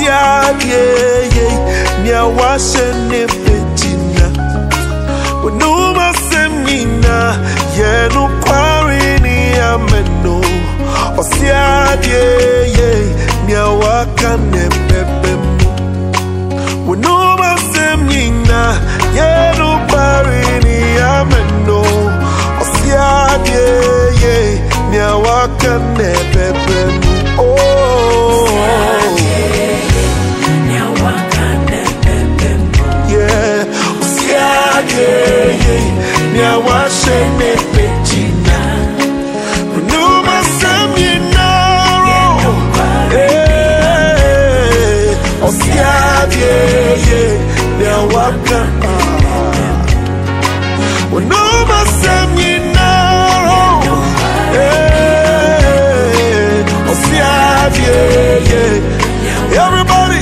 Osiadie, nia washene petina. Wenuma semina, yenu kwarini ameno. Osiadie, nia wakane pepemu. Wenuma semina, yenu kwarini ameno. Osiadie, nia wakane pepemu. Nia washene petina. Wenuma semina, Osiadie, nia wakane. Wenuma semina, Osiadie, everybody,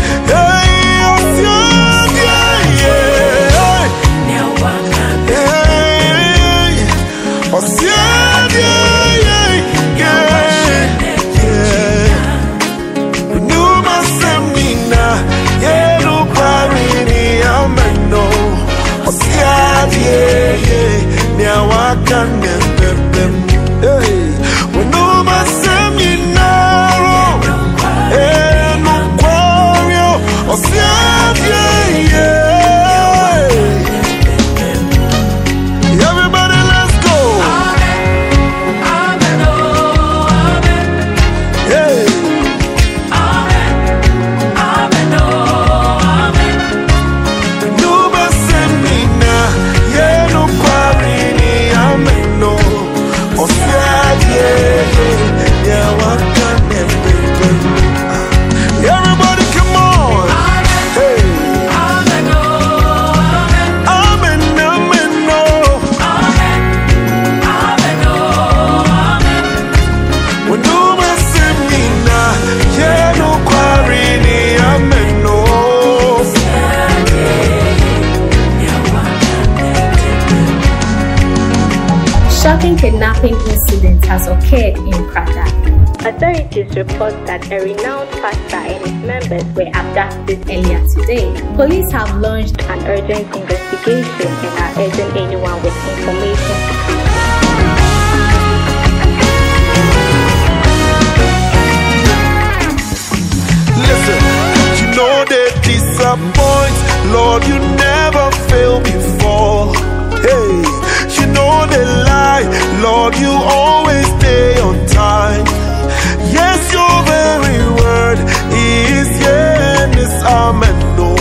Shocking kidnapping incident has occurred in Krada. Authorities report that a renowned pastor and his members were abducted Earlier today, police have launched an urgent investigation and are urging anyone with information to come. Listen, you know they disappoint. Lord, you never failed before. Hey, you know they lie. Lord, you always stay on time. Yes, your very word is yes, amen. No,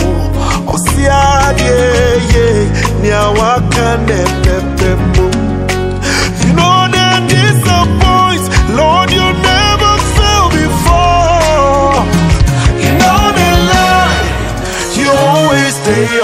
Osiadie, nia wakane pepemu. You know they disappoint. Lord, you never fail before. You know they lie. You always stay